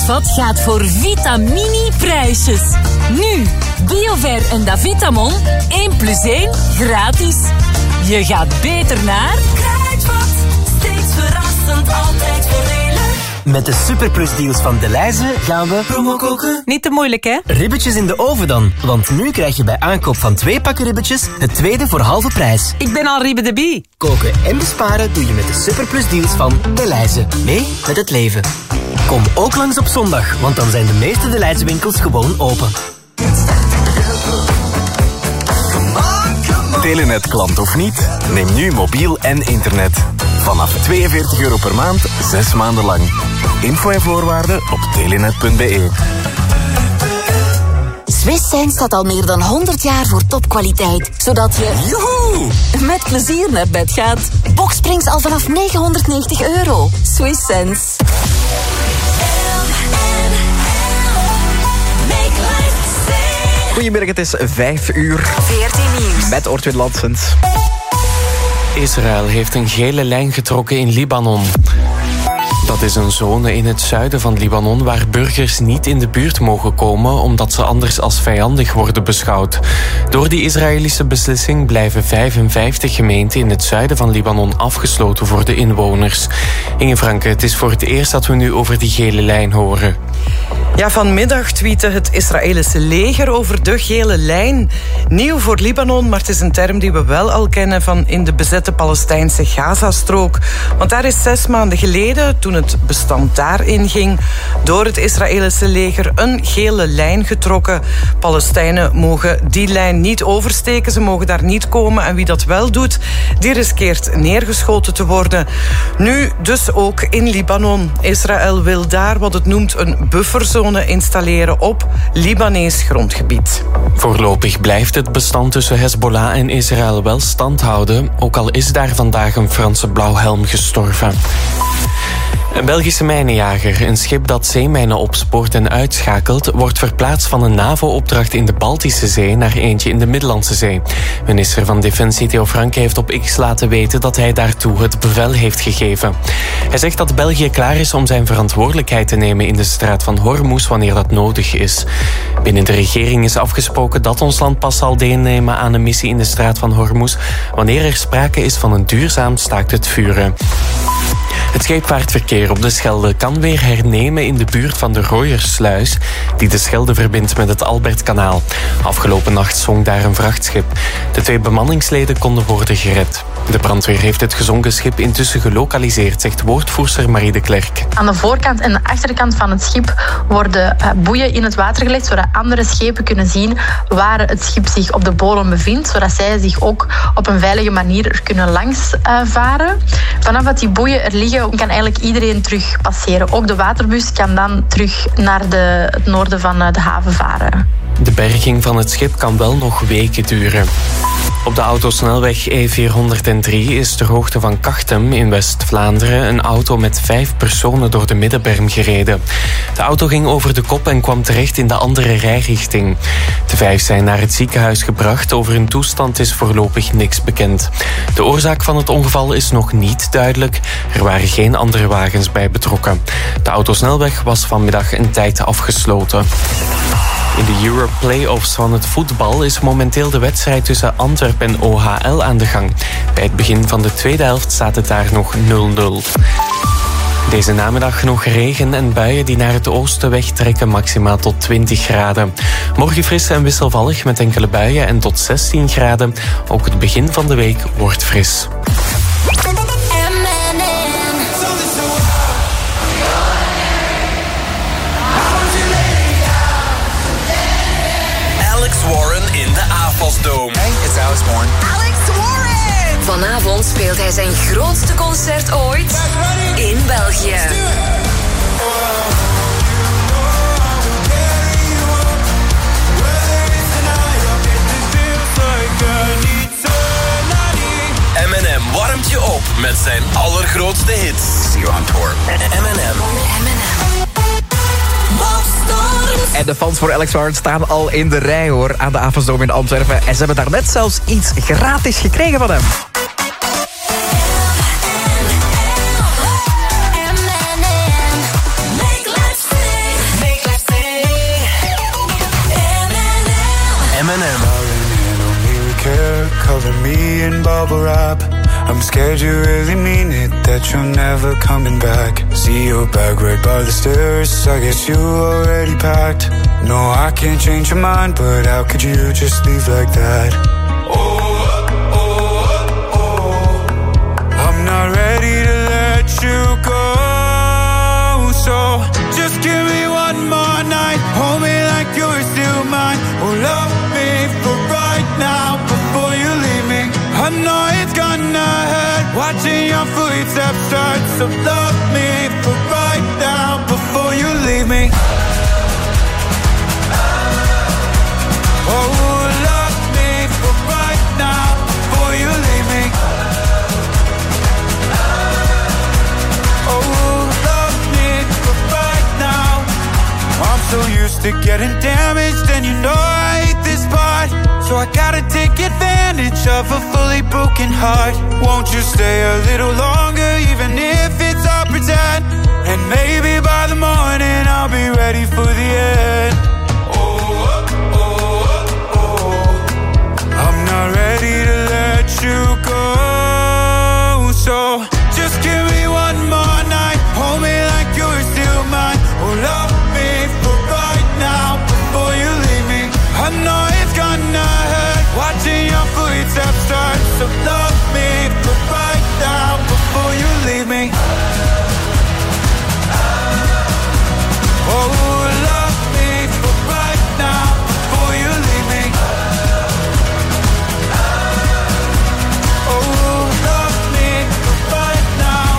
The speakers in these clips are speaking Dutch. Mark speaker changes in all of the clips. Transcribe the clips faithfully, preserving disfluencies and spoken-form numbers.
Speaker 1: Kruidvat gaat voor Vitamini-prijsjes. Nu, Biover en Davitamon, één plus één gratis. Je gaat beter naar Kruidvat. Steeds verrassend, altijd voordelig.
Speaker 2: Met de superplusdeals van Delhaize gaan we promo koken.
Speaker 3: Niet te moeilijk, hè?
Speaker 2: Ribbetjes in de oven dan. Want nu krijg je bij aankoop van twee pakken ribbetjes het tweede voor halve prijs.
Speaker 3: Ik ben al Ribbe de Bie.
Speaker 2: Koken en besparen doe je met de superplusdeals van Delhaize. Mee met het leven. Kom ook langs op zondag, want dan zijn de meeste Delhaize winkels gewoon open.
Speaker 4: Telenet-klant of niet? Neem nu mobiel en internet. Vanaf tweeënveertig euro per maand, zes maanden lang. Info en voorwaarden op telenet punt b e.
Speaker 5: Swiss Sense staat al meer dan honderd jaar voor topkwaliteit. Zodat je...
Speaker 2: Joehoe!
Speaker 5: Met plezier naar bed gaat. Boxsprings al vanaf negenhonderdnegentig euro. Swiss Sense.
Speaker 6: Goedemiddag, het is vijf uur.
Speaker 5: veertien Nieuws.
Speaker 6: Met Ortwin Lansens.
Speaker 7: Israël heeft een gele lijn getrokken in Libanon. Dat is een zone in het zuiden van Libanon waar burgers niet in de buurt mogen komen omdat ze anders als vijandig worden beschouwd. Door die Israëlische beslissing blijven vijfenvijftig gemeenten in het zuiden van Libanon afgesloten voor de inwoners. Inge Franke, het is voor het eerst dat we nu over die gele lijn horen.
Speaker 8: Ja, vanmiddag tweette het Israëlische leger over de gele lijn. Nieuw voor Libanon, maar het is een term die we wel al kennen van in de bezette Palestijnse Gazastrook. Want daar is zes maanden geleden, toen het bestand daarin ging, door het Israëlische leger een gele lijn getrokken. Palestijnen mogen die lijn niet oversteken, ze mogen daar niet komen. En wie dat wel doet, die riskeert neergeschoten te worden. Nu dus ook in Libanon. Israël wil daar wat het noemt een bufferzone installeren op Libanees grondgebied.
Speaker 7: Voorlopig blijft het bestand tussen Hezbollah en Israël wel stand houden, ook al is daar vandaag een Franse blauwhelm gestorven. Een Belgische mijnenjager, een schip dat zeemijnen opspoort en uitschakelt, wordt verplaatst van een NAVO-opdracht in de Baltische Zee naar eentje in de Middellandse Zee. Minister van Defensie Theo Franke heeft op X laten weten dat hij daartoe het bevel heeft gegeven. Hij zegt dat België klaar is om zijn verantwoordelijkheid te nemen in de straat van Hormuz wanneer dat nodig is. Binnen de regering is afgesproken dat ons land pas zal deelnemen aan een missie in de straat van Hormuz wanneer er sprake is van een duurzaam staakt het vuren. Het scheepvaartverkeer op de Schelde kan weer hernemen in de buurt van de Rooiersluis, die de Schelde verbindt met het Albertkanaal. Afgelopen nacht zonk daar een vrachtschip. De twee bemanningsleden konden worden gered. De brandweer heeft het gezonken schip intussen gelokaliseerd, zegt woordvoerster Marie de Klerk.
Speaker 9: Aan de voorkant en de achterkant van het schip worden boeien in het water gelegd, zodat andere schepen kunnen zien waar het schip zich op de bodem bevindt, zodat zij zich ook op een veilige manier er kunnen langs uh, varen. Vanaf dat die boeien er liggen, kan eigenlijk iedereen terug passeren. Ook de waterbus kan dan terug naar de, het noorden van de haven varen.
Speaker 7: De berging van het schip kan wel nog weken duren. Op de autosnelweg E vierhonderddrie is ter hoogte van Kachtem in West-Vlaanderen een auto met vijf personen door de middenberm gereden. De auto ging over de kop en kwam terecht in de andere rijrichting. De vijf zijn naar het ziekenhuis gebracht. Over hun toestand is voorlopig niks bekend. De oorzaak van het ongeval is nog niet duidelijk. Er waren geen andere wagens bij betrokken. De autosnelweg was vanmiddag een tijd afgesloten. In de Europe Play-offs van het voetbal is momenteel de wedstrijd tussen Antwerpen en O H L aan de gang. Bij het begin van de tweede helft staat het daar nog nul nul. Deze namiddag nog regen en buien die naar het oosten wegtrekken, maximaal tot twintig graden. Morgen fris en wisselvallig met enkele buien en tot zestien graden. Ook het begin van de week wordt fris.
Speaker 10: In de Avosdome. Hey, it's Alex Warren.
Speaker 5: Alex Warren! Vanavond speelt hij zijn grootste concert ooit in België.
Speaker 10: M en M warmt je op met zijn allergrootste hits. See you on tour. M en M.
Speaker 5: M en M.
Speaker 6: En de fans voor Alex Warren staan al in de rij, hoor, aan de Avosdome in Antwerpen. En ze hebben daarnet zelfs iets gratis gekregen van hem.
Speaker 3: cover me in bubble wrap. I'm scared you really mean it, that you're never coming back. See your bag right by the stairs, I guess you already packed. No, I can't change your mind, but how could you just leave like that? Oh, oh, oh, oh. I'm not ready to let you go. So just give me one more night, hold me like you're still mine. Oh, love me for right now before you leave me. I know it's gonna hurt watching your footsteps start. So love me for right now before you leave me. Oh, love me for right now before you leave me. Oh, love me for right now. I'm so used to getting damaged, and you know I hate this part. So I gotta take advantage of a fully broken heart. Won't you stay a little longer, even if it's all pretend? And maybe by the morning I'll be ready for the end. Oh, oh, oh, oh. I'm not ready to let you go. So just give me one more night, hold me like you're still mine. Oh, love me for right now before you leave me. I know it's gonna hurt watching your footsteps start. So love me for right now before you leave me. Oh, love me for right now before you leave me. Oh, love me for right now.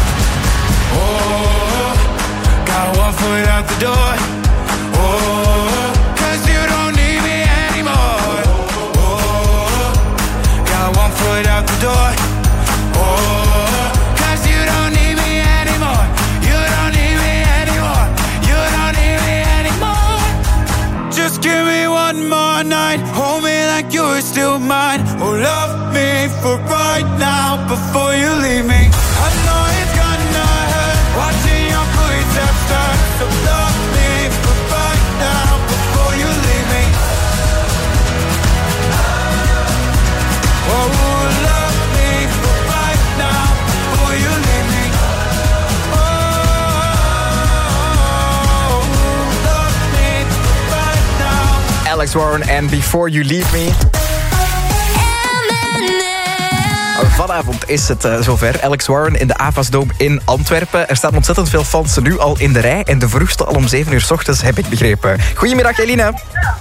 Speaker 3: Oh, got one foot out the door. Oh, 'cause you don't need me anymore. Oh, got one foot out the door. Oh, 'cause you don't need me anymore. You don't need me anymore. You don't need me anymore. Just give me one more night, hold me like you're still mine. Oh, love me for right now before you leave me. I know it's gonna hurt watching your footsteps start. So love me for right now before you leave me. Oh, love me for right now before you leave me. Oh, love me for right now.
Speaker 6: Alex Warren en Before You Leave Me. Vanavond is het uh, zover. Alex Warren in de Avasdome in Antwerpen. Er staan ontzettend veel fans nu al in de rij. En de vroegste al om zeven uur 's ochtends, heb ik begrepen. Goedemiddag, Elina.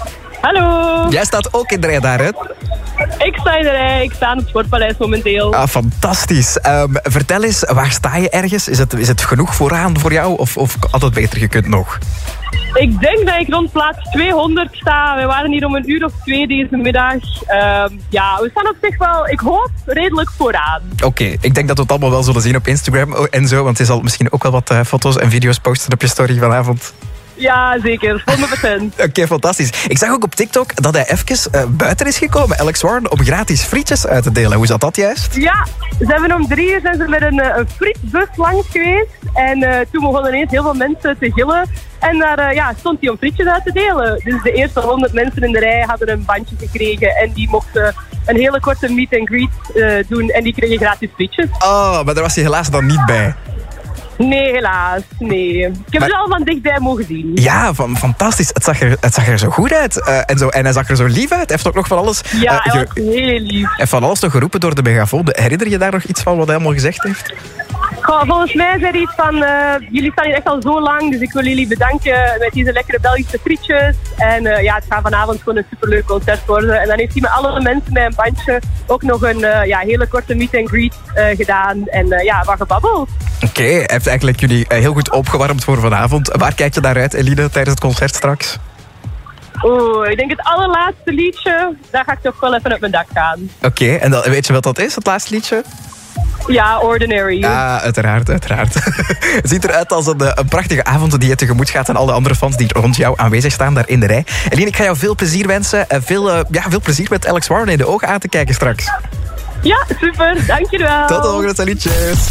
Speaker 11: Hallo.
Speaker 6: Jij staat ook in de rij daar, hè?
Speaker 11: Ik sta in de rij. Ik sta aan het Sportpaleis momenteel.
Speaker 6: Ah, fantastisch. Um, vertel eens, waar sta je ergens? Is het, is het genoeg vooraan voor jou? Of, of had het beter gekund nog?
Speaker 11: Ik denk dat ik rond plaats tweehonderd sta. We waren hier om een uur of twee deze middag. Um, ja, we staan op zich wel, ik hoop, redelijk vooraan.
Speaker 6: Oké, okay, ik denk dat we het allemaal wel zullen zien op Instagram en zo. Want je zal misschien ook wel wat uh, foto's en video's posten op je story vanavond.
Speaker 11: Ja, zeker. honderd procent.
Speaker 6: Oké, okay, fantastisch. Ik zag ook op TikTok dat hij even uh, buiten is gekomen, Alex Warren, om gratis frietjes uit te delen. Hoe zat dat juist?
Speaker 11: Ja, ze hebben om drie uur zijn ze met een, een frietbus langs geweest. En uh, toen begonnen ineens heel veel mensen te gillen. En daar uh, ja, stond hij om frietjes uit te delen. Dus de eerste honderd mensen in de rij hadden een bandje gekregen. En die mochten een hele korte meet and greet uh, doen. En die kregen gratis frietjes.
Speaker 6: Oh, maar daar was hij helaas dan niet bij.
Speaker 11: Nee, helaas. Nee. Ik heb maar, het al van dichtbij mogen zien.
Speaker 6: Ja, van, fantastisch. Het zag, er, het zag er zo goed uit. Uh, en, zo, en hij zag er zo lief uit. Hij heeft ook nog van alles...
Speaker 11: Ja,
Speaker 6: uh,
Speaker 11: hij was ge- heel lief.
Speaker 6: Hij heeft van alles nog geroepen door de megafoon. Herinner je daar nog iets van wat hij allemaal gezegd heeft?
Speaker 11: Goh, volgens mij zei hij iets van... Uh, jullie staan hier echt al zo lang, dus ik wil jullie bedanken met deze lekkere Belgische frietjes. En uh, ja, het gaat vanavond gewoon een superleuk concert worden. En dan heeft hij met alle mensen met een bandje ook nog een uh, ja, hele korte meet and greet uh, gedaan. En uh, ja, wat gebabbeld.
Speaker 6: Oké, okay, hij heeft eigenlijk jullie uh, heel goed opgewarmd voor vanavond. Waar kijk je naar uit, Eline, tijdens het concert straks?
Speaker 11: Oeh, ik denk het allerlaatste liedje, daar ga ik toch wel even op mijn dak gaan.
Speaker 6: Oké, okay, en dan, weet je wat dat is, het laatste liedje?
Speaker 11: Ja, Ordinary.
Speaker 6: Ja, uiteraard, uiteraard. Het ziet eruit als een, een prachtige avond die je tegemoet gaat... en alle andere fans die rond jou aanwezig staan daar in de rij. Eline, ik ga jou veel plezier wensen. En veel, uh, ja, veel plezier met Alex Warren in de ogen aan te kijken straks.
Speaker 11: Ja, super. Dankjewel.
Speaker 6: Tot de volgende, salutjes.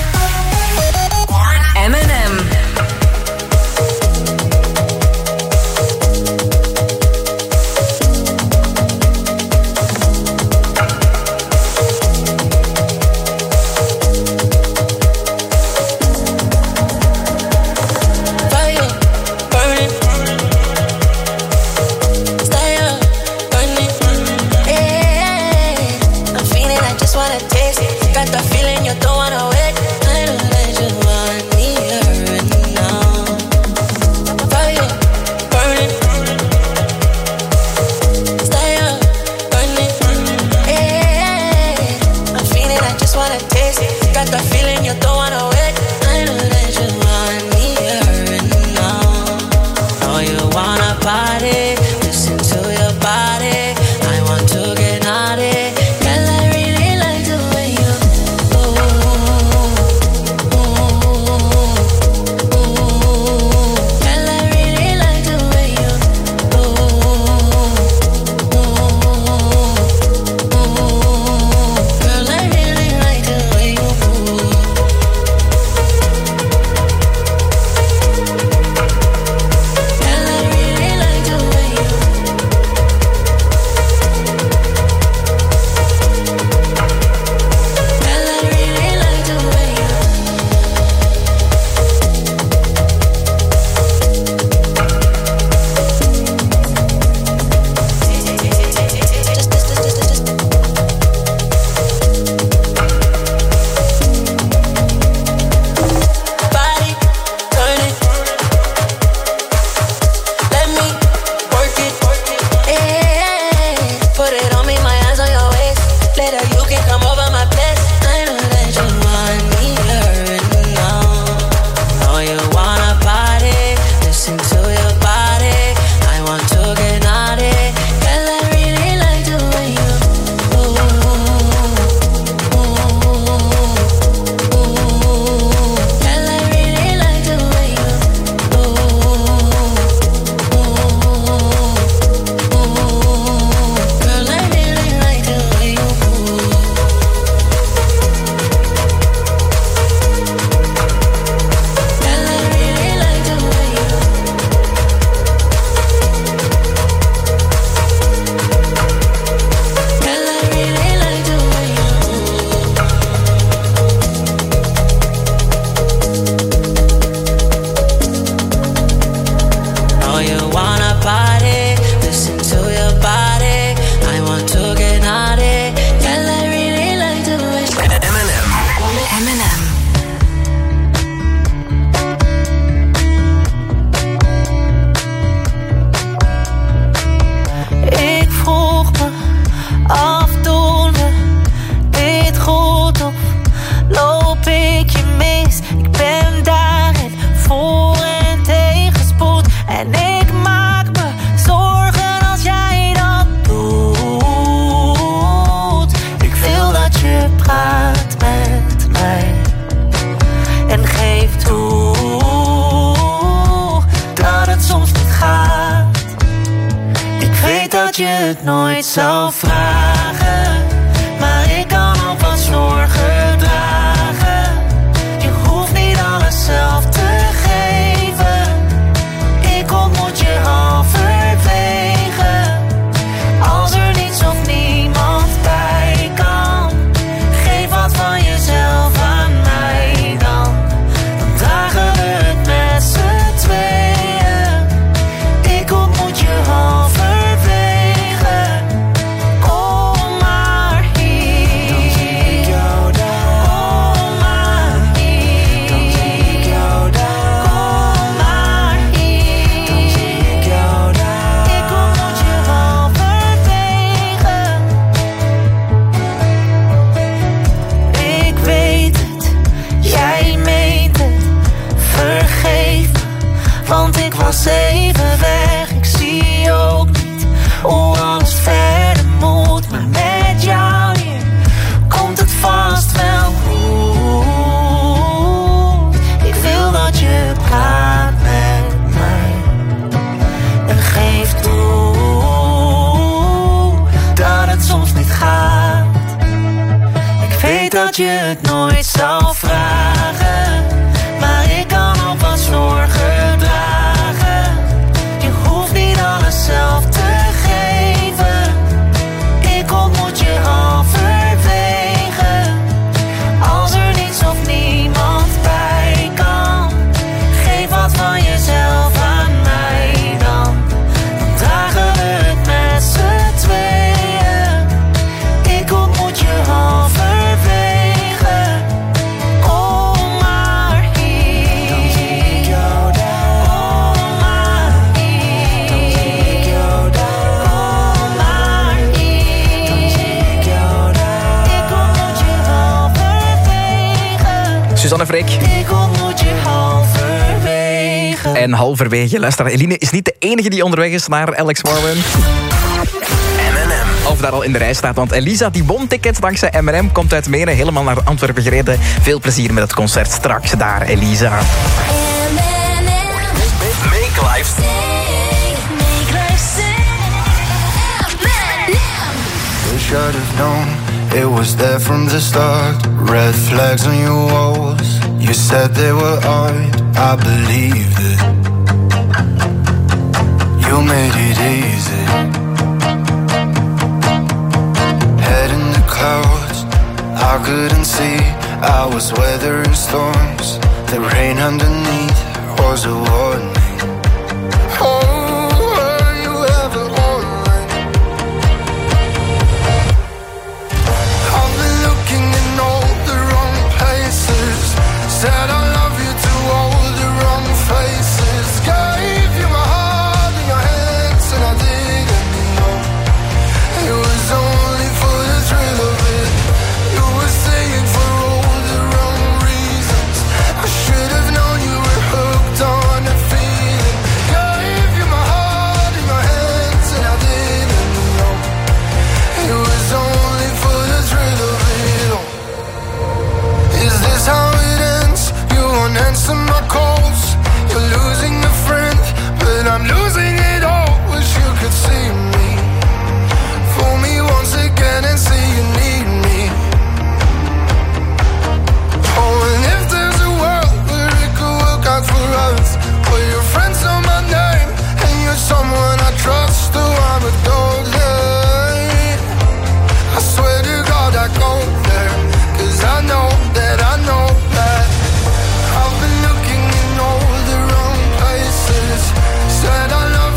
Speaker 5: M en M.
Speaker 12: het nooit zou vragen, maar ik kan ook wat zorgen dragen. Je hoeft niet alles zelf te geven, ik ontmoet je halverwege. Als er niets of niemand bij kan, geef wat van jezelf aan mij dan. Dan dragen we het met z'n tweeën, ik ontmoet je halverwege. Kom maar hier, dan zie ik jou daar. Kom maar hier, dan zie ik jou daar. Kom maar hier, dan zie ik jou daar. Ik ontmoet je halverwege. Ik weet het, jij meent het. Vergeef me, want ik was even weg. Ik zie ook niet hoe alles verder moet, maar met jou hier komt het vast wel goed. Ik wil dat je praat met mij en geef toe dat het soms niet gaat. Ik weet dat je het nooit zou vragen, maar ik kan ook wat zorgen dragen. Je hoeft niet alles zelf te geven, ik ontmoet je halverwege. Als er niets of niemand bij kan, geef wat van jezelf aan mij dan. Dan dragen we het met z'n tweeën, ik ontmoet je halverwege. Kom maar hier, dan zie ik jou daar. Kom maar hier, dan zie ik jou daar. Kom maar hier, dan zie ik jou daar. Ik ontmoet je halverwege.
Speaker 6: Suzanne Freek.
Speaker 12: Ik ontmoet je halverwege.
Speaker 6: En halverwege, luister, Eline is niet de enige die onderweg is naar Alex Warren. Of daar al in de rij staat, want Elisa die won tickets dankzij M en M, komt uit Meren helemaal naar Antwerpen gereden. Veel plezier met het concert straks daar, Elisa.
Speaker 10: Make life
Speaker 3: Wish I'd have known it was there from the start. Red flags on your walls, you said they were art. I believed it. You made it easy. Head in the clouds, I couldn't see. I was weathering storms. The rain underneath was a warning. Oh, were you ever on mine? I've been looking in all the wrong places. Said I love you to all the wrong faces. Gave you my heart in your hands and I didn't know. It was only for the thrill of it. You were staying for all the wrong reasons. I should have known you were hooked on a feeling. Gave you my heart in your hands and I didn't know. It was only for the thrill of it all. Is this how it ends? You won't answer my calls. You're losing a friend, but I'm losing it all. Wish you could see me. Fool me once again and see you need me. Oh, and if there's a world where it could work out for us, where your friends know my name and you're someone I trust, oh, I'm a golden. I swear to God I go there, 'cause I know that I know that I've been looking in all the wrong places. Said I love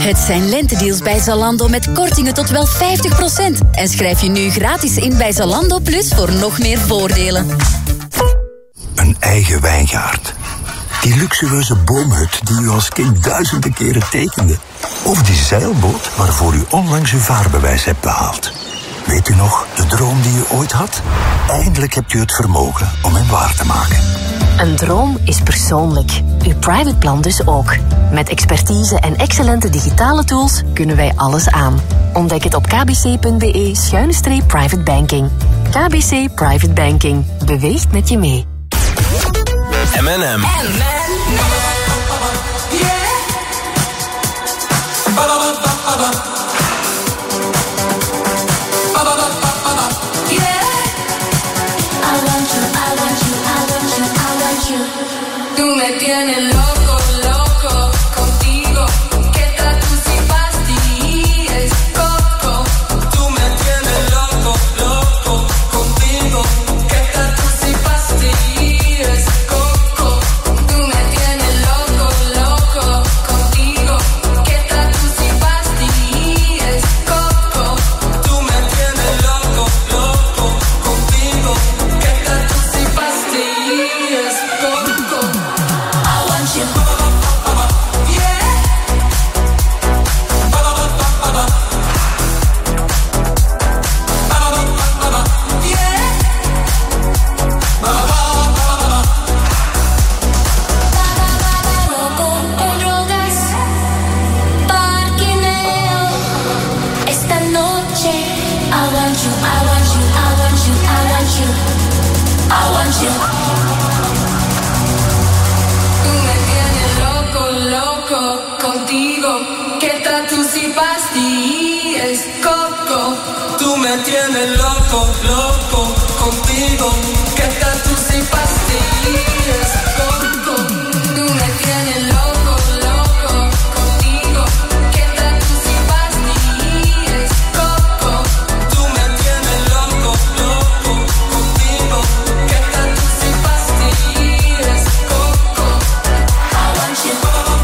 Speaker 13: Het zijn lentedeals bij Zalando met kortingen tot wel vijftig procent. En schrijf je nu gratis in bij Zalando Plus voor nog meer voordelen.
Speaker 14: Een eigen wijngaard. Die luxueuze boomhut die u als kind duizenden keren tekende. Of die zeilboot waarvoor u onlangs uw vaarbewijs hebt behaald. Weet u nog, de droom die u ooit had? Eindelijk hebt u het vermogen om hem waar te maken.
Speaker 15: Een droom is persoonlijk. Uw private plan dus ook. Met expertise en excellente digitale tools kunnen wij alles aan. Ontdek het op kbc.be schuine streep private banking. K B C Private Banking. Beweegt met je mee.
Speaker 10: M en M.
Speaker 12: Tú me tienes loco, loco, contigo. ¿Qué tal tú si pastillas, coco? Tú me tienes loco, loco, contigo. ¿Qué tal tú si pastillas, coco? Tú me tienes loco, loco, contigo. ¿Qué tal tú si pastillas, coco? Tú me tienes loco, loco, contigo. ¿Qué tal tú si pastillas, coco? Contigo, ¿qué tal tú si pastillas, coco? Tú me tienes loco, loco, contigo. ¿Qué tal tú si pastillas, coco? Tú me tienes loco, loco, contigo. ¿Qué tal tú si pastillas, coco? Tú me tienes loco, loco, contigo. ¿Qué tal tú si pastillas, coco? I want you.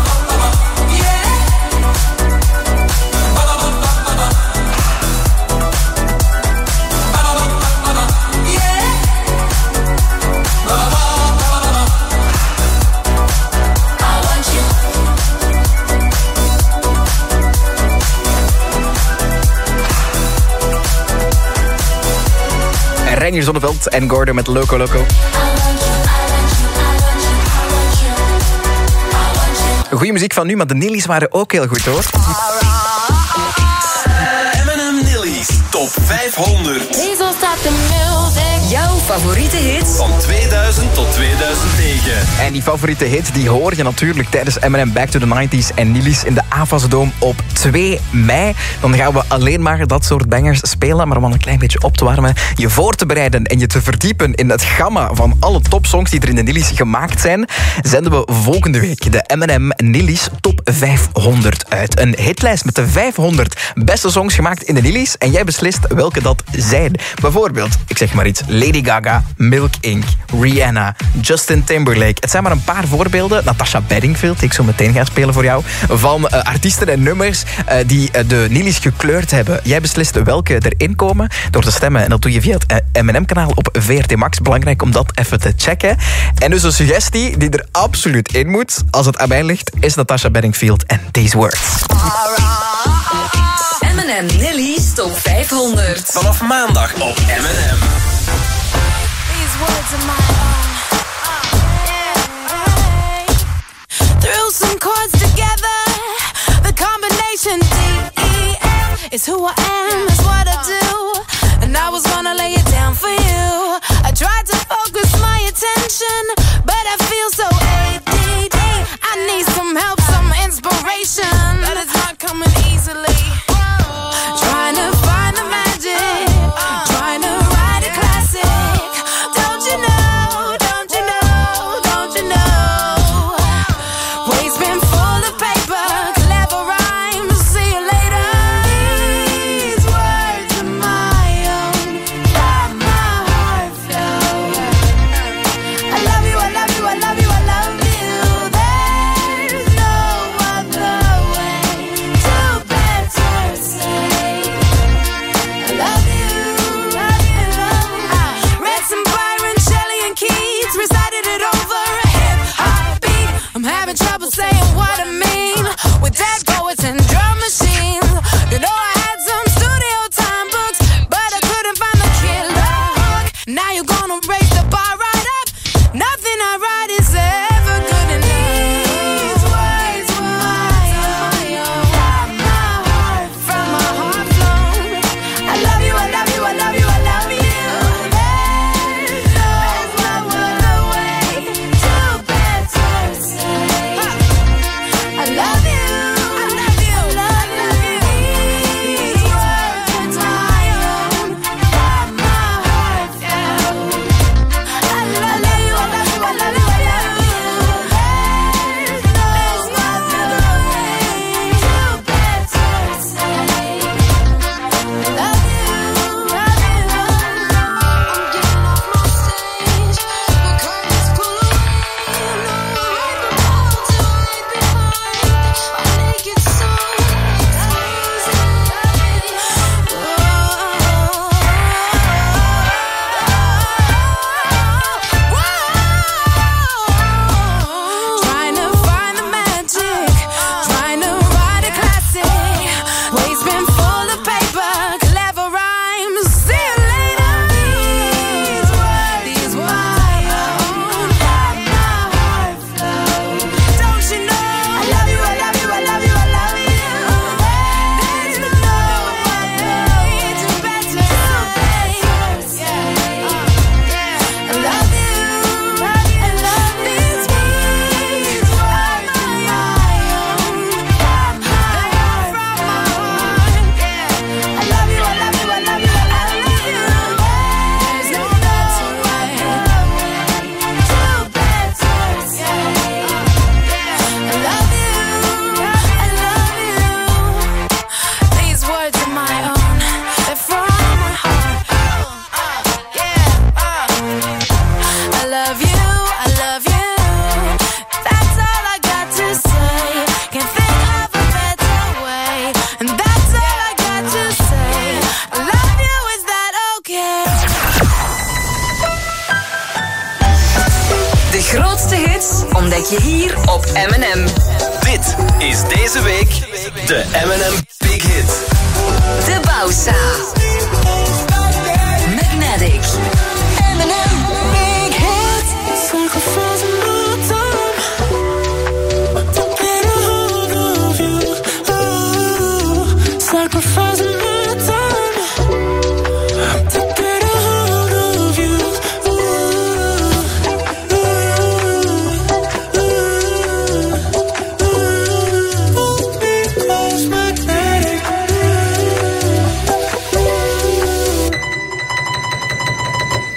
Speaker 6: Reinier Zonneveld en Gordon met Loco Loco. Goeie muziek van nu, maar de Nillies waren ook heel goed, hoor.
Speaker 10: M en M Nillies Top vijfhonderd.
Speaker 12: Please don't stop the music.
Speaker 13: Jouw favoriete hits
Speaker 10: Van tweeduizend tot tweeduizend negen.
Speaker 6: En die favoriete hit die hoor je natuurlijk tijdens M en M Back to the nineties en Nillies in de Avas Dome op twee mei. Dan gaan we alleen maar dat soort bangers spelen, maar om al een klein beetje op te warmen, je voor te bereiden en je te verdiepen in het gamma van alle topsongs die er in de Nillies gemaakt zijn, zenden we volgende week de M en M Nillies Top vijfhonderd uit. Een hitlijst met de vijfhonderd beste songs gemaakt in de Nillies en jij beslist welke dat zijn. Bijvoorbeeld, ik zeg maar iets, Lady Gaga, Milk Incorporated, Rihanna, Justin Timberlake. Het zijn maar een paar voorbeelden. Natasha Bedingfield, die ik zo meteen ga spelen voor jou. Van uh, artiesten en nummers uh, die uh, de Nillies gekleurd hebben. Jij beslist welke erin komen door te stemmen. En dat doe je via het uh, M en M-kanaal op V R T Max. Belangrijk om dat even te checken. En dus een suggestie die er absoluut in moet, als het aan mij ligt, is Natasha Bedingfield en These Words.
Speaker 13: M en M Nillies Top vijfhonderd.
Speaker 10: Vanaf maandag op M en M.
Speaker 12: These words are my own. Threw some chords together. The combination D E F is who I am, is what I do. And I was gonna lay it down for you. I tried to focus my attention, but I feel so A D D. I need some help, some inspiration, but it's not coming easily. Trying to find the magic, trying to write a classic. Don't you know, don't you know, don't you know? Waves been full of paper, clever rhymes, see you later. These words are my own, got my heart filled. I love you, I love you. having trouble saying what I mean. With dead poets and drum machines. You know I had some studio time books, but I couldn't find the killer hook. Now you're gonna raise the bar right up. Nothing I write is ever good enough. These words were from my heart, from my heart flown. I love you, I love you, I love you, I love you. There's no other way to better say I love you, I love you, I love you. These words are my own, from my heart flown. I love you, I love you, I love you, I love you. There's no other way to better say I love you, love you. I'm getting off my stage, the curtains pull away. No, I don't to hide behind my naked soul. Trying to find the magic, trying to write a classic. Waste bin full of paper, clever rhymes. See you later. These words, these words I own, from my heart flow. Don't you know? I love you, I love you, I love you, I love you. There's no way to better say I love you, I love these words are my own, from my heart, from my heart. I love you, I love you, I love you, I love you. There's no better way to better say I love you, I love you. These words are my own, they're from my heart. I love you, I love you. That's all I got to say. Can't think of a better way. And that's all I got to say. I love you, is that okay?
Speaker 5: De grootste hits ontdek je hier op M en M.
Speaker 10: Dit is deze week de M en M Big Hit.
Speaker 5: De Bausa. Magnetic. M en M Big Hit.
Speaker 12: Sacrifice my time to get a hold of you. Ooh, sacrifice my time to get a hold of you. Ooh, ooh, ooh, ooh. Because magnetic.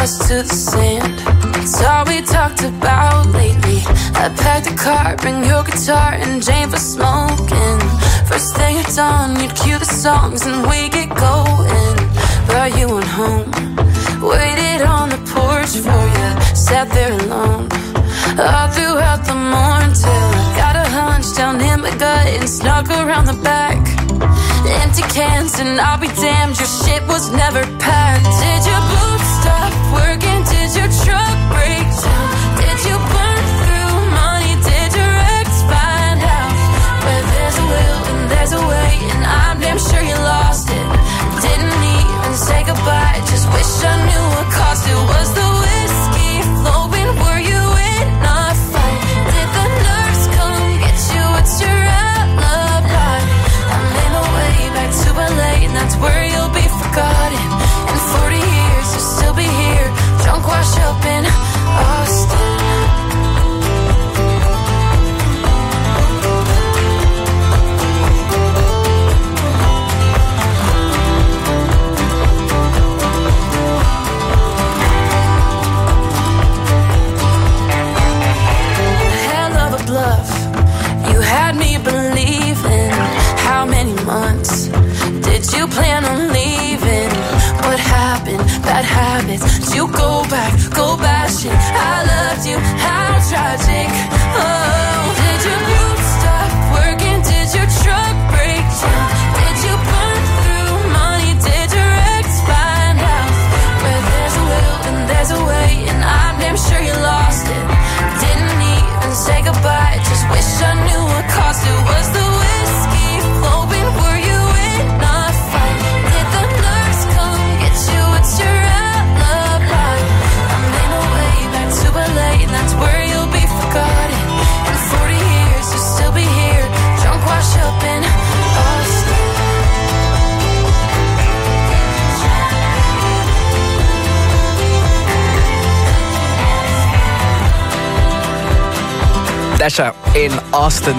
Speaker 16: us to the sand. It's all we talked about lately. I packed a car, bring your guitar and Jane for smoking. First thing at dawn, you'd cue the songs and we get going. But you went home, waited on the porch for you, sat there alone all throughout the morning till I got a hunch down in my gut and snuck around the back. Empty cans and I'll be damned, your shit was never packed. Did your boots stop working? Did your truck break down? Did you burn through money? Did your ex find out? Where there's a will and there's a way, and I'm damn sure you lost it. Didn't even say goodbye, just wish I knew what cost it. Was the whiskey flowing? Were you in a fight? Did the nurse come get you? What's your alibi? I made my way back to L A, and that's where you'll be forgotten. In forty years you'll still be here, drunk, washed up in Austin. Bluff. You had me believing. How many months did you plan on leaving? What happened? Bad habits. Did you go back? Go bashing. I loved you. How tragic. Oh, did your boots stop working? Did your truck break down? Did you burn through money? Did your ex find out? Where there's a will and there's a way, and I'm damn sure you lost it. Didn't even say goodbye, just wish I knew what cost it. Was the whiskey flowing? Were you in a fight? Did the nurse come get you? What's your alibi? I made my way back to L A, and that's where you'll be forgotten. In forty years you'll still be here, drunk, washed up in Austin.
Speaker 6: Dasha in Austin.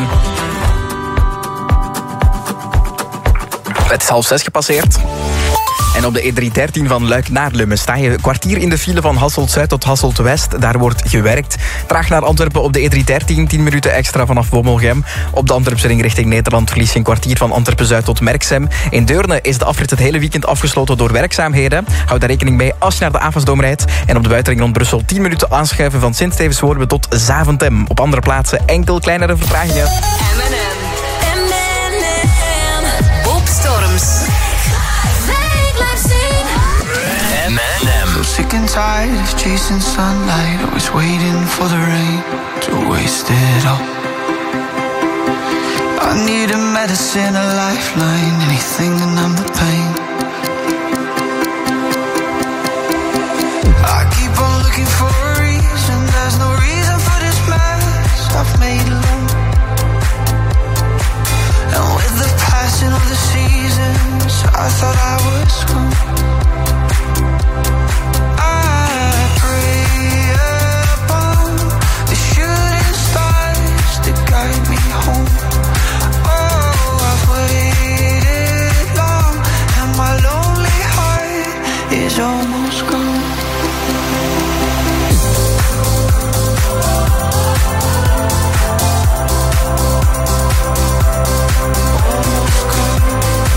Speaker 6: Het is half zes gepasseerd. En op de E driehonderddertien van Luik naar Lummen sta je een kwartier in de file van Hasselt-Zuid tot Hasselt-West. Daar wordt gewerkt. Traag naar Antwerpen op de E driehonderddertien, tien minuten extra vanaf Wommelgem. Op de Antwerpse ring richting Nederland verlies je een kwartier van Antwerpen-Zuid tot Merksem. In Deurne is de afrit het hele weekend afgesloten door werkzaamheden. Houd daar rekening mee als je naar de Avasdome rijdt. En op de buitenring rond Brussel tien minuten aanschuiven van Sint-Stevenswoerbe tot Zaventem. Op andere plaatsen enkel kleinere vertragingen.
Speaker 5: M en M. Bob Storms.
Speaker 3: M and M. So sick and tired of chasing sunlight, always waiting for the rain to waste it all. I need a medicine, a lifeline, anything to numb the pain. I keep on looking for a reason, there's no reason for this mess I've made alone. And with the passing of the seasons, I thought I was home. Guide me home. Oh, I've waited long, and my lonely heart is almost gone. Almost gone.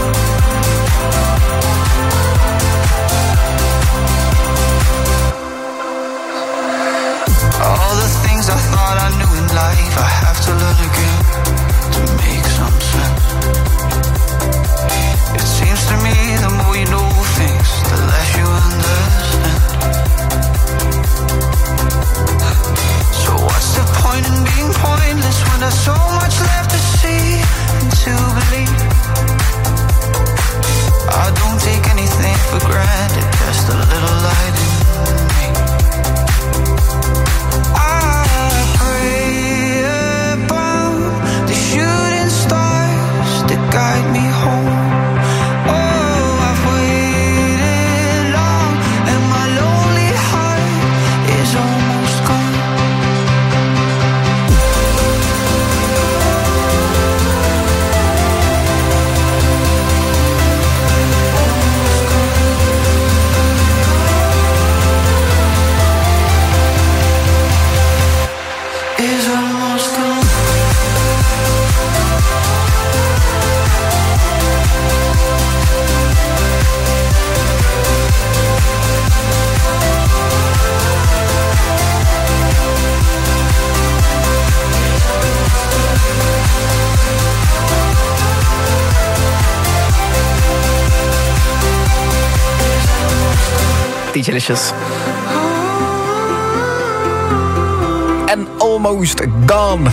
Speaker 3: All the things I thought I knew in life, I have to learn again to make some sense. It seems to me the more you know things, the less you understand. So what's the point in being pointless when there's so much left to see and to believe? I don't take anything for granted, just a little light in me. Guide me home. Oh, I've waited long, and my lonely heart is almost gone. Almost gone.
Speaker 6: D J Licious. En Almost Gone.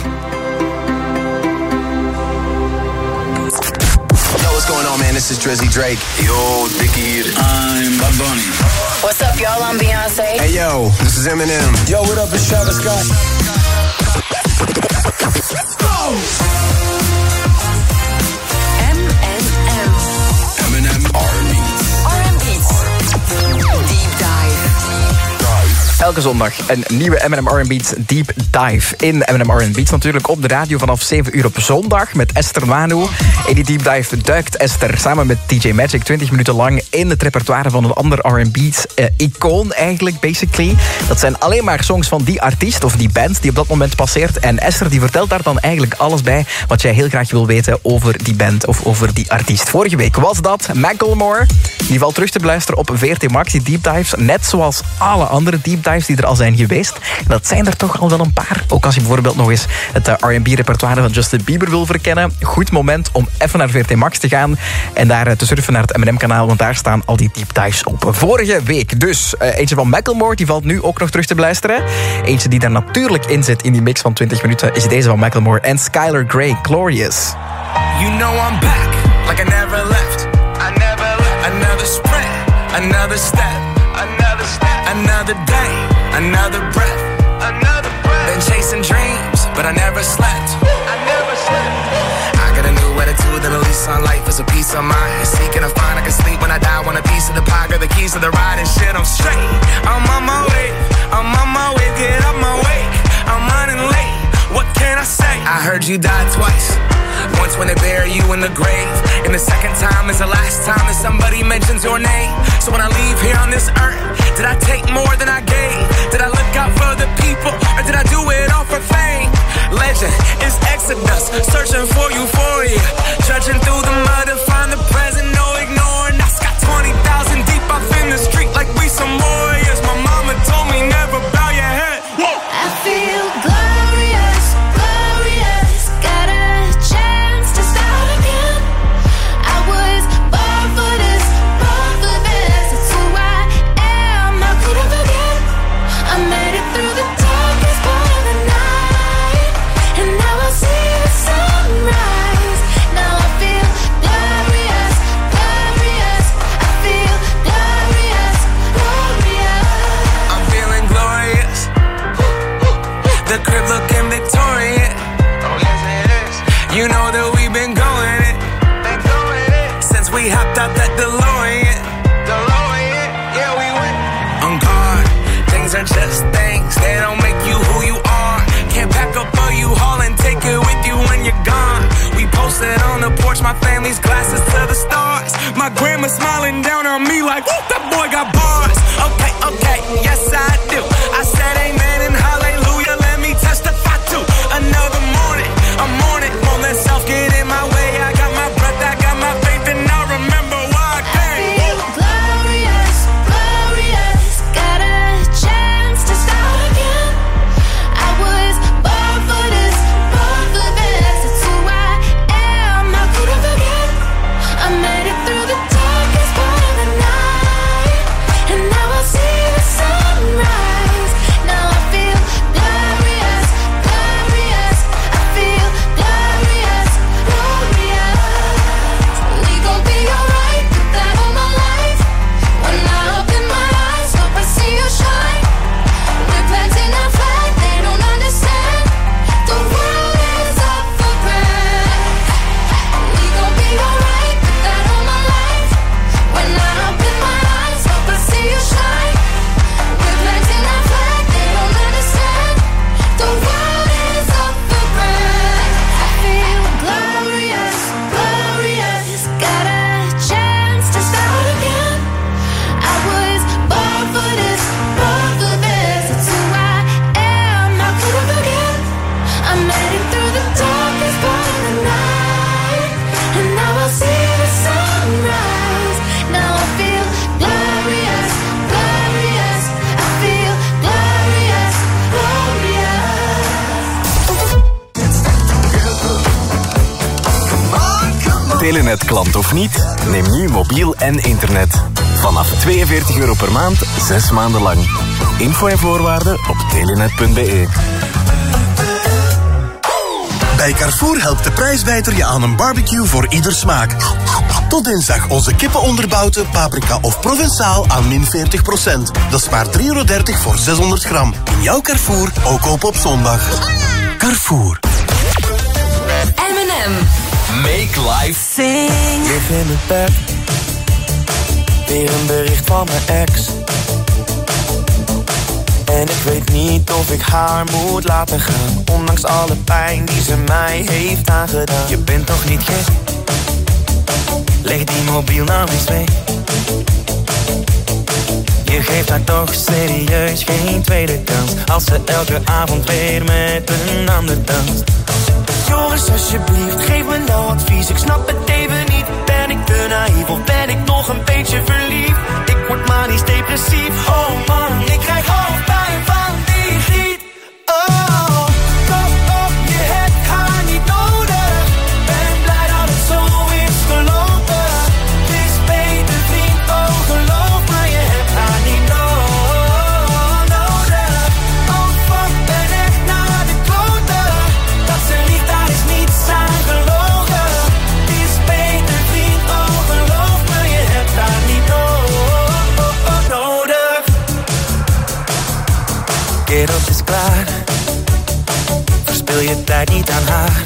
Speaker 10: What's going on, man? This is Drizzy Drake. Yo, Dickie hier. I'm Bad Bunny.
Speaker 5: What's up, y'all? I'm Beyonce.
Speaker 10: Hey, yo, this is Eminem. Yo, what up? It's Travis Scott. Go!
Speaker 5: M and M.
Speaker 10: Eminem R and B.
Speaker 5: R and B's. Deep Dive.
Speaker 6: Elke zondag een nieuwe M en M R en Beats Deep Dive in M en M R en Beats. Natuurlijk op de radio vanaf zeven uur op zondag met Esther Manu. In die Deep Dive duikt Esther samen met D J Magic twintig minuten lang in het repertoire van een ander R en B-icoon eigenlijk, basically. Dat zijn alleen maar songs van die artiest of die band die op dat moment passeert. En Esther die vertelt daar dan eigenlijk alles bij wat jij heel graag wil weten over die band of over die artiest. Vorige week was dat Macklemore. Die valt terug te beluisteren op V R T Max, die Deep Dives. Net zoals alle andere Deep Dives die er al zijn geweest. Dat zijn er toch al wel een paar. Ook als je bijvoorbeeld nog eens het R en B-repertoire van Justin Bieber wil verkennen. Goed moment om even naar V R T Max te gaan en daar te surfen naar het M en M-kanaal, want daar staan al die Deep Dives op. Vorige week dus uh, eentje van Macklemore, die valt nu ook nog terug te beluisteren. Eentje die daar natuurlijk in zit in die mix van twintig minuten is deze van Macklemore en Skylar Grey, Glorious.
Speaker 17: You know I'm back, like I never left. I never left. Another sprint, another step, another step, another day, another breath, another breath. Been chasing dreams, but I never slept. I never slept. I got a new attitude that at least on life is a peace of mind. Seeking to find I can sleep when I die. Want a piece of the pie, got the keys to the ride and shit. I'm straight. I'm on my way. I'm on my way. Get up my way. I'm running late. What can I say? I heard you died twice. Once when they bury you in the grave, and the second time is the last time that somebody mentions your name. So when I leave here on this earth, did I take more than I gave? Did I look out for the people, or did I do it all for fame? Legend is Exodus, searching for euphoria, trudging through the mud to find the present, no ignoring. I got twenty thousand deep up in the street like we some warriors. My mama told me never bow your head. Whoa.
Speaker 12: I feel glorious, glorious. Got a chance to start again. I was born for this, born for this. It's who I am, how could I forget? I made it through the darkest part of the night, and now I see the sunrise. Now I feel glorious, glorious. I feel glorious, glorious.
Speaker 17: I'm feeling glorious. The crib looking victorious. Oh yes it is. You know that we've been going it, been going it since we hopped out that DeLorean. DeLorean, yeah we went. On guard, things are just things. They don't make you who you are. Can't pack up a U-Haul and take it with you when you're gone. We posted on the porch, my family's glasses to the stars. My grandma smiling down on me like, whoop, that boy got bars. Okay, okay, yes I do. I said amen and hallelujah. Let me testify to another morning. A morning won't let self get in my way. I got my breath, I got my faith, and I remember why I came.
Speaker 12: I feel glorious, glorious. Got a chance to start again. I was born for this, born for this. It's who I am, how could I forget? I made it through the darkest part of the night, and now I see the sunrise. Now I feel glorious, glorious. I feel glorious, glorious. We gon' be alright, put that on my life. When I open my eyes, hope I see you shine. We're planting our flag, they don't understand. The world is up for grabs. We gon' be alright, put that on my life. When I open my eyes, hope I see you shine. We're planting our flag, they don't understand. The world is up for grabs. I feel glorious, glorious. Got a chance to start again. I was born for this, born for this. It's who I am, how could I forget? I made it through the darkest part of the night, and now I see the sunrise. Now I feel glorious, glorious. I feel glorious, glorious.
Speaker 4: Telenet-klant of niet? Neem nu mobiel en internet. Vanaf tweeënveertig euro per maand, zes maanden lang. Info en voorwaarden op telenet punt be.
Speaker 18: Bij Carrefour helpt de prijsbijter je aan een barbecue voor ieder smaak. Tot dinsdag onze kippenonderbouten, paprika of Provençaal aan min veertig procent. Dat is maar drie euro dertig voor zeshonderd gram. In jouw Carrefour, ook open op zondag. Carrefour.
Speaker 5: M en M.
Speaker 10: Make life
Speaker 19: Sing. Lig in het bed. Weer een bericht van mijn ex. En ik weet niet of ik haar moet laten gaan. Ondanks alle pijn die ze mij heeft aangedaan. Je bent toch niet gek? Leg die mobiel nou eens mee. Je geeft haar toch serieus geen tweede kans. Als ze elke avond weer met een ander danst. Jongens, alsjeblieft, geef me nou advies. Ik snap het even niet. Ben ik te naïef of ben ik nog een beetje verliefd? Ik word manisch depressief. Oh man, ik krijg hoofdpijn van die griet. Oh, kom op, je hebt haar niet nodig. Ben blij dat het zo is gelopen. Het is beter vriend, oh geloof me, je hebt haar niet no- nodig. Oh fuck, ben echt naar de kloten. Dat ze liegt, daar is niets aan gelogen. Het is beter vriend, oh geloof me, je hebt haar niet no- nodig. Kerels is klaar. Verspil je tijd niet aan haar.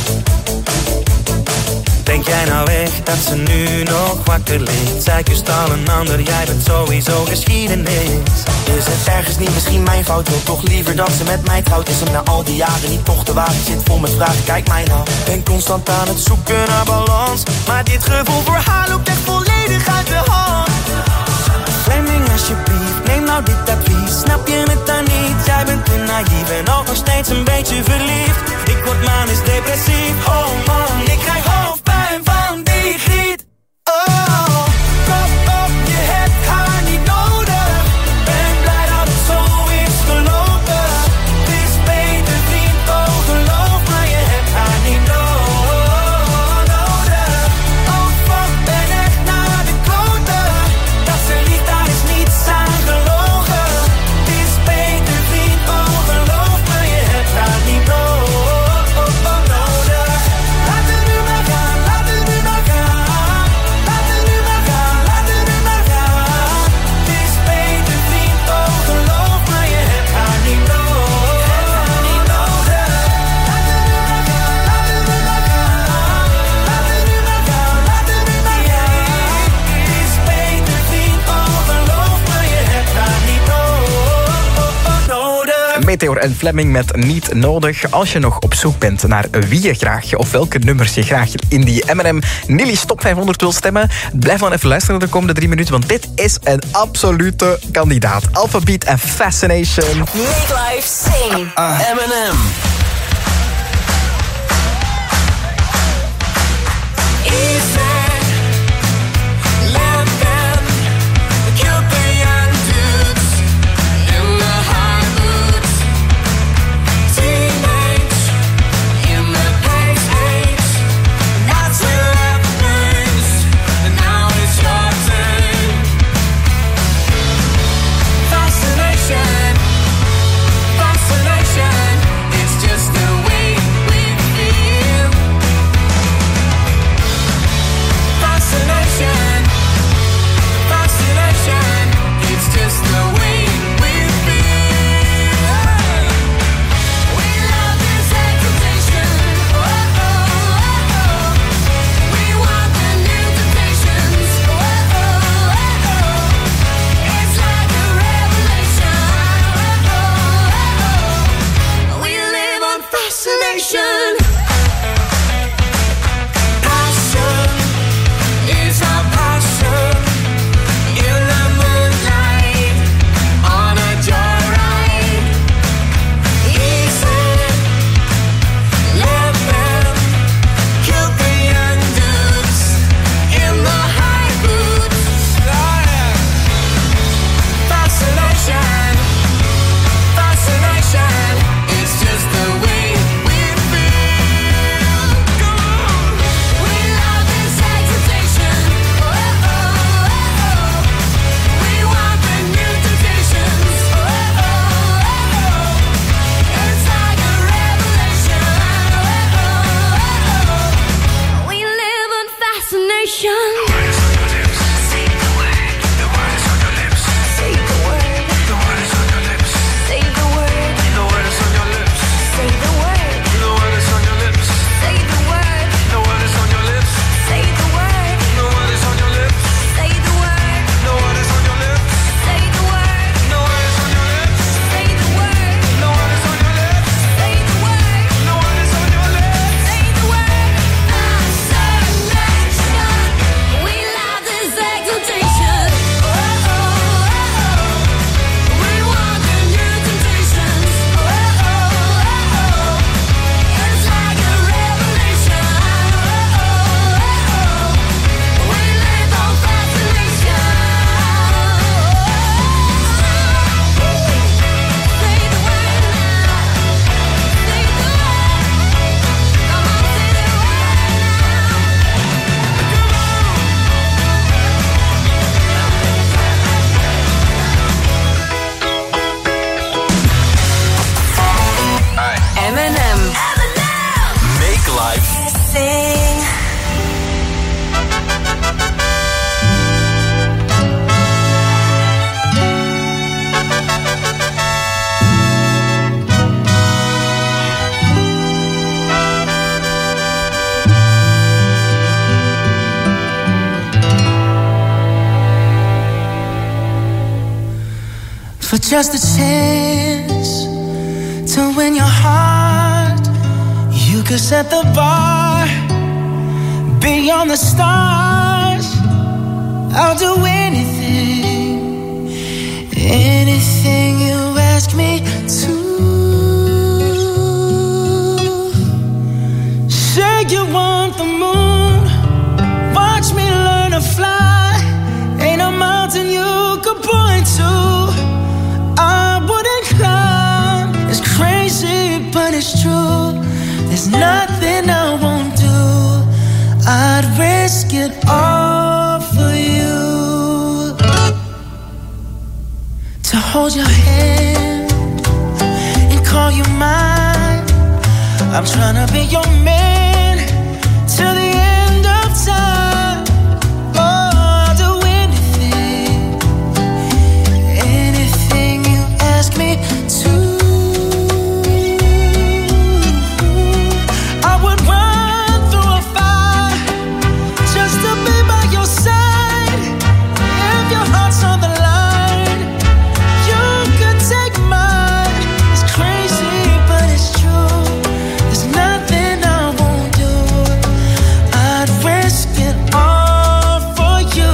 Speaker 19: Denk jij nou echt dat ze nu nog wakker ligt? Zij kust al een ander, jij bent sowieso geschiedenis. Is het ergens niet misschien mijn fout? Wil toch liever dat ze met mij trouwt? Is hem na al die jaren niet toch te waar? Ik zit vol met vragen, kijk mij nou. Ben constant aan het zoeken naar balans. Maar dit gevoel voor haar loopt echt volledig uit de hand. Fleming, alsjeblieft, neem nou dit advies. Snap je het dan niet? Jij bent te naïef en ook nog steeds een beetje verliefd. Ik word manisch depressief. Oh man, ik krijg hoofdpijn van die griet. Oh, kom op, je hebt haar niet nodig. Ben blij dat het zo is gelopen. Het is beter vriend, oh geloof me, je hebt haar niet no- nodig. Oh fuck, ben echt naar de kloten. Dat ze liegt, daar is niets aan gelogen. Het is beter vriend, oh geloof me, je hebt haar niet no- nodig. Laat het nu maar gaan, laat het nu maar gaan. Laat het nu maar gaan, laat het nu maar gaan. Het is beter vriend, oh geloof me, je hebt haar niet no- niet nodig. Laat het nu maar gaan, laat het nu maar gaan. Laat het nu maar gaan, laat het nu maar gaan. Het is beter vriend, oh geloof me, je hebt haar niet no- nodig.
Speaker 6: Meteor en Fleming met Niet Nodig. Als je nog op zoek bent naar wie je graag of welke nummers je graag in die M en M Nilly's Top vijfhonderd wil stemmen, blijf dan even luisteren de komende drie minuten, want dit is een absolute kandidaat. Alphabeat en Fascination.
Speaker 5: Make life sing.
Speaker 10: M en M.
Speaker 12: Fascination, it's just Just a chance to win your heart. You could set the bar beyond the stars. I'll do anything, anything you ask me to. Say you want the moon, watch me learn to fly. Ain't a mountain you could point to I wouldn't climb. It's crazy, but it's true. There's nothing I won't do. I'd risk it all for you. To hold your hand and call you mine. I'm trying to be your man till the end of time. Oh, I'll do anything, anything you ask me to. I would run through a fire just to be by your side. If your heart's on the line, you could take mine. It's crazy, but it's true. There's nothing I won't do. I'd risk it all for you.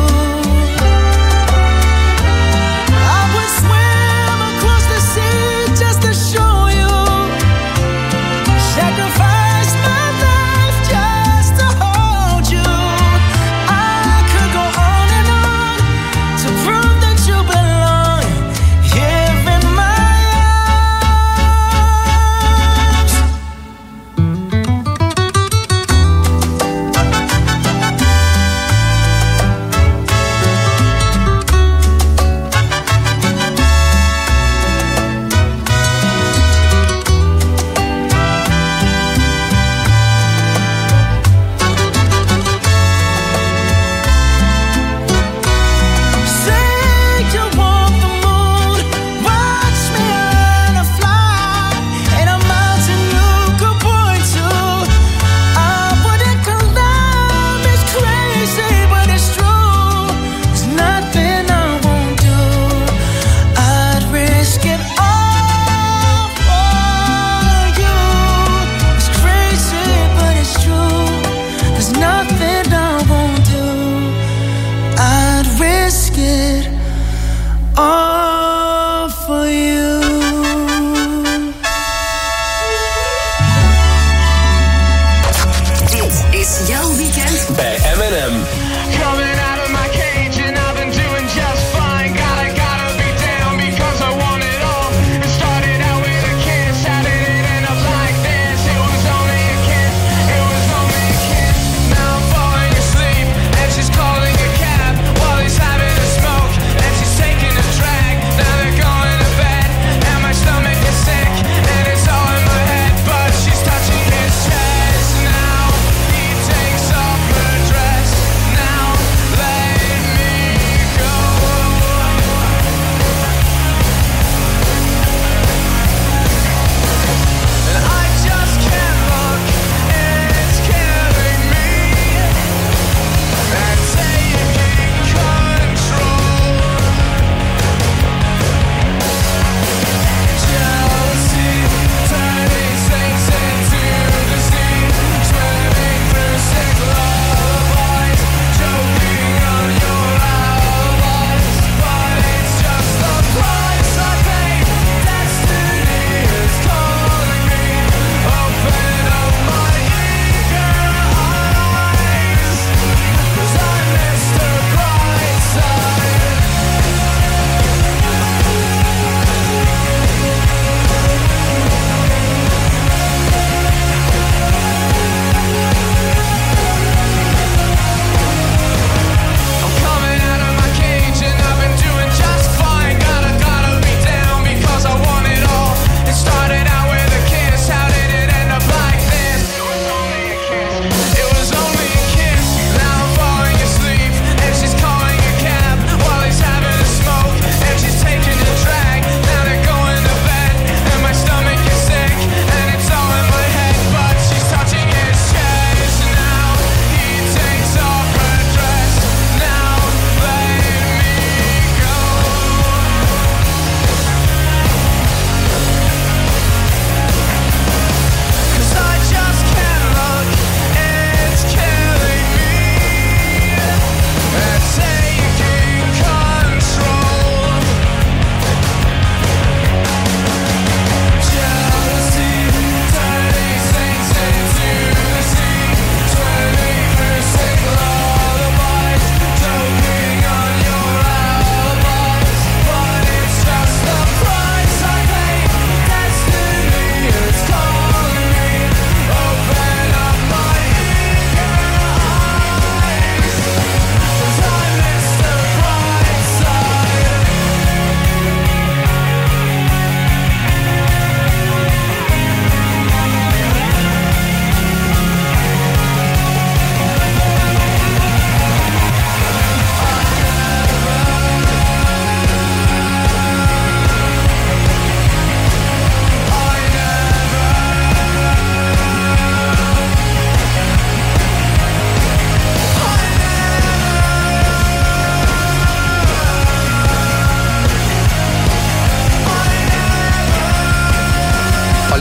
Speaker 12: I would swim across the sea just to show you. Sacrifice my life just to hold you. I could go on and on to prove that you belong here in my arms. Say you want the moon, watch me learn to fly. Ain't a mountain you could point to I wouldn't climb. It's crazy, but it's true. There's nothing I won't do. I'd risk it all for you. It's crazy, but it's true. There's nothing I won't do. I'd risk it all for you.
Speaker 5: Dit is jouw weekend
Speaker 10: bij M en M.
Speaker 17: Coming out of my cage and I've been doing just fine. Gotta, gotta be down because I want it all. It started out with a kiss, how did it end up like this? It was only a kiss, it was only a kiss. Now I'm falling asleep and she's calling a cab while he's having a smoke and she's taking a drag. Now they're going to bed and my stomach is sick and it's all in my head, but she's touching his chest now. He takes off her dress.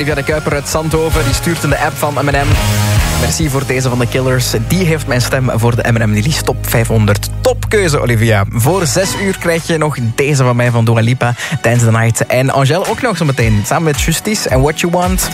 Speaker 6: Olivia de Kuiper uit Zandhoven, die stuurt in de app van M en M. Merci voor deze van de Killers. Die heeft mijn stem voor de M en M Release Top vijfhonderd. Topkeuze, Olivia. Voor zes uur krijg je nog deze van mij van Dua Lipa, Dance the Night. En Angèle ook nog zo meteen, samen met Justice en What You Want.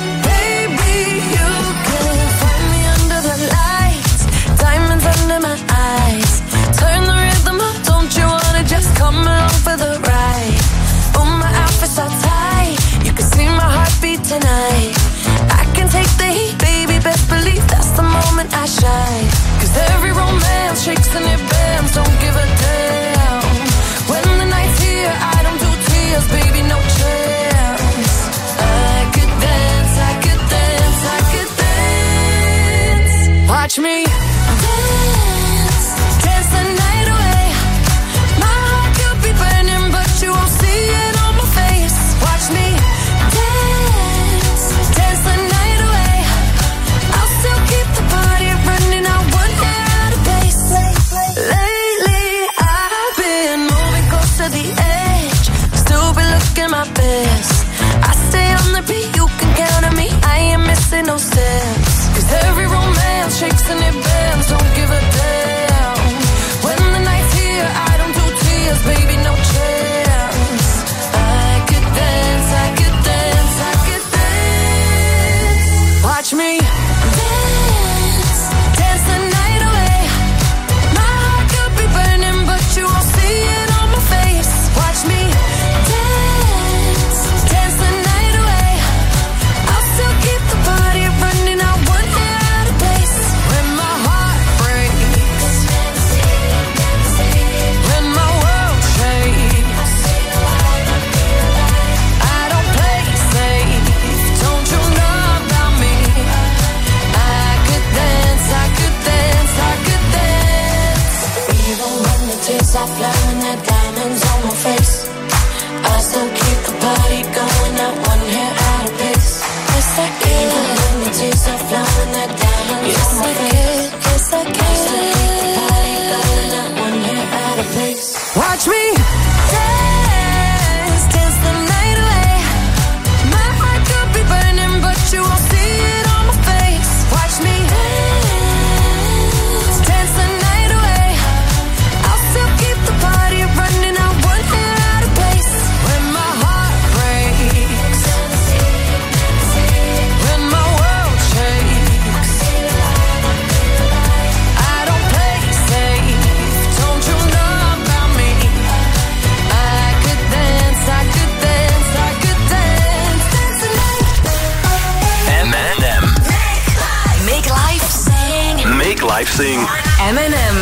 Speaker 12: Tonight, I can take the heat, baby. Best believe that's the moment I shine. Cause every romance shakes and it bends. Don't give a damn. When the night's here, I don't do tears, baby. No chance. I could dance, I could dance, I could dance. Watch me dance, dance the night away. My heart could be burning, but you won't see it on my face. Watch me my best. I stay on the beat, you can count on me. I ain't missing no steps. Cause every romance shakes and it bends. Don't give a damn. When the night's here, I don't do tears, baby, no chance. I could dance, I could dance, I could dance. Watch me dance, dance the night away. My heart could be burning, but you won't see it on my face. Watch me I fly when that diamonds on my face. I still keep the party going, not one hair out of place. Yes, I can. Even when the tears are flowing, that diamonds yes, on my I face. Can. Yes, I can. I still keep the party going, not one hair out of place. Watch me dance, dance the night away. My heart could be burning, but you won't see it on my face. Watch me dance, dance the night away. I'll still keep the party running, I won't get out of place. When my heart breaks, when my world shakes, I don't play safe, don't you know about me? I could dance, I could dance, I could dance, dance the night.
Speaker 10: M and M.
Speaker 5: Make life sing.
Speaker 10: Make life sing.
Speaker 5: M and M.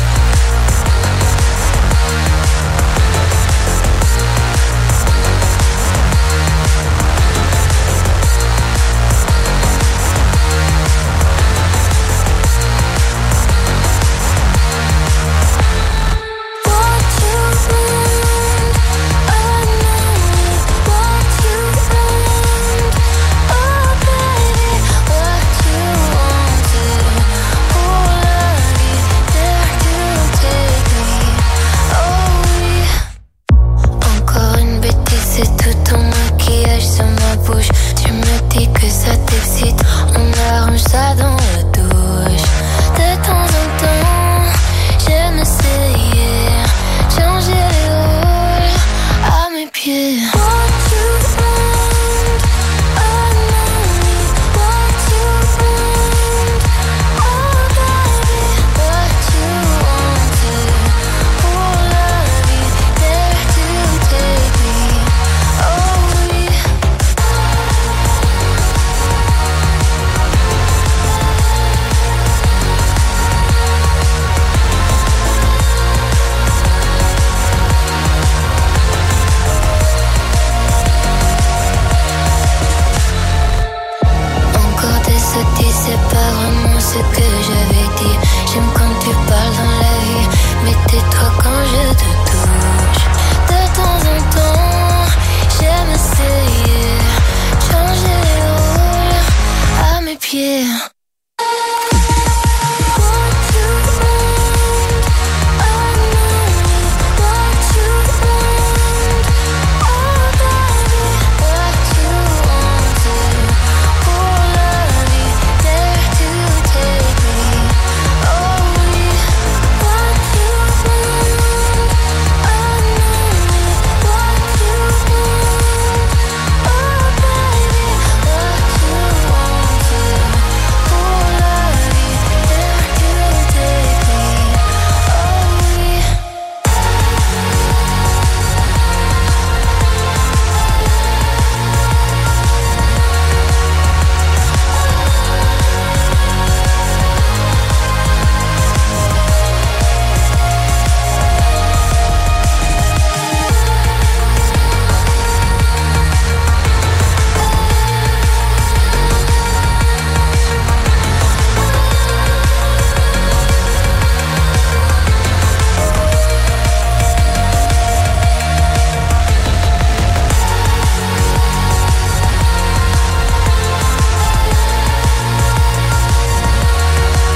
Speaker 12: Ça dans la douche. De temps en temps, j'aime essayer, changer les rôles à mes pieds. What you want, oh non, what you want, oh baby, what you wanted, pour la vie, there to take me, oh oui. C'est pas vraiment ce que